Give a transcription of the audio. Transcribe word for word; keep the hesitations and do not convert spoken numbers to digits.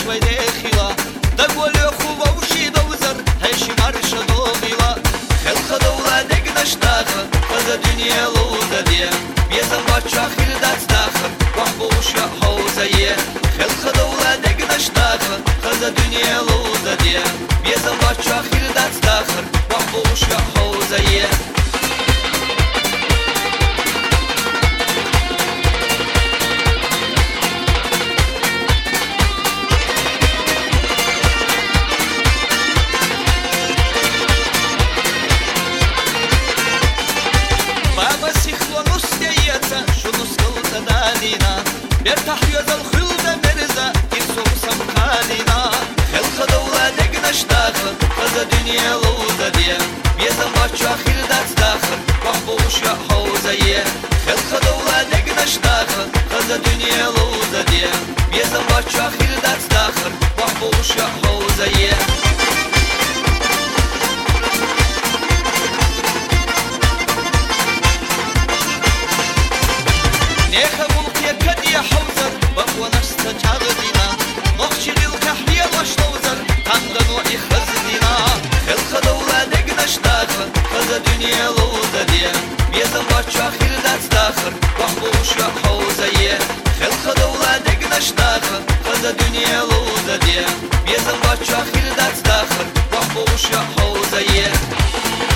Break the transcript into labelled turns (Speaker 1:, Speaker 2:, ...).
Speaker 1: ويدي خلا دقول خوبا وشي دوزر هيشي مرش دوغيلا خل خدولا دق نشتاخ فزا دنيا لوزا دي بيزن بچا خير دات داخر وحبوش يا حوزايه خل خدولا دق نشتاخ فزا دنيا لوزا دي بيزن بچا خير دات داخر وحبوش يا حوزايه بيرتاح يزا الخلد مرزا يرسو سمقالينا خل خدولا دق نشتاخ فزا دنيا لوزا دي بيزا بچا خير دات داخر وحبوش يا حوزايه خل خدولا دق نشتاخ فزا دنيا لوزا دي بيزا بچا خير دات داخر وحبوش يا حوزايه نيخا بولقيا كدي حوزر بقوى نفسها تغدينا نخشي للكحلية واشتوزر تندنو إخزدينا خلق دولا دق نشتاخ فزا دنيا لوزا دي بيزن بچا خير دات داخر وحبوش يا حوزايه خلق دولا دق نشتاخ فزا دنيا لوزا دي بيزن بچا خير دات داخر وحبوش يا حوزايه